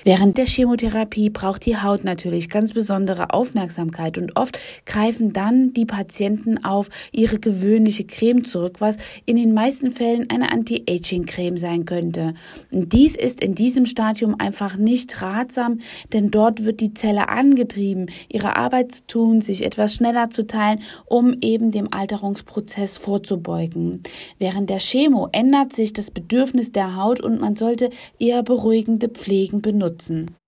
Während der Chemotherapie braucht die Haut natürlich ganz besondere Aufmerksamkeit und oft greifen dann die Patienten auf ihre gewöhnliche Creme zurück, was in den meisten Fällen eine Anti-Aging-Creme sein könnte. Und dies ist in diesem Stadium einfach nicht ratsam, denn dort wird die Zelle angetrieben, ihre Arbeit zu tun, sich etwas schneller zu teilen, um eben dem Alterungsprozess vorzubeugen. Während der Chemo ändert sich das Bedürfnis der Haut und man sollte eher beruhigende Pflegen benutzen.